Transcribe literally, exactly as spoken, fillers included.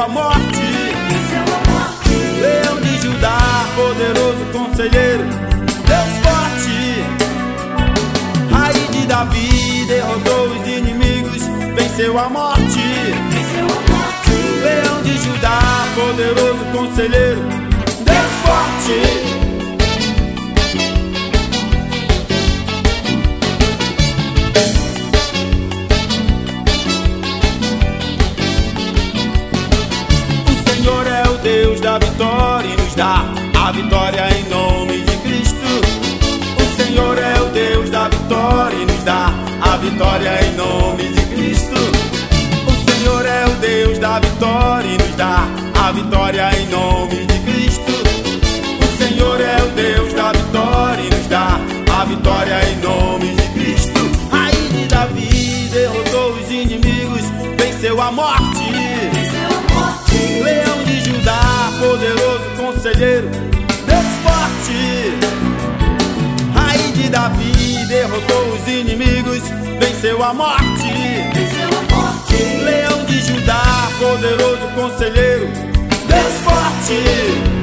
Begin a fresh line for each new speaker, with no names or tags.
a morte.
Venceu a morte.
Leão de Judá, poderoso conselheiro, Deus forte. Raiz de Davi, derrotou os inimigos, venceu a morte.
Venceu a morte.
Leão de Judá, poderoso conselheiro, Deus forte. Deus da vitória e nos dá a vitória em nome de Cristo. O Senhor é o Deus da vitória e nos dá a vitória em nome de Cristo. O Senhor é o Deus da vitória e nos dá a vitória em nome de Cristo. O Senhor é o Deus da vitória e nos dá a vitória em nome de Cristo. Raiz de Davi, derrotou os inimigos, venceu a morte.
Venceu a morte.
Leão de Judá, poderoso conselheiro, Deus forte. Raiz de Davi, derrotou os inimigos, venceu a morte.
Venceu a morte.
Leão de Judá, poderoso conselheiro, Deus forte.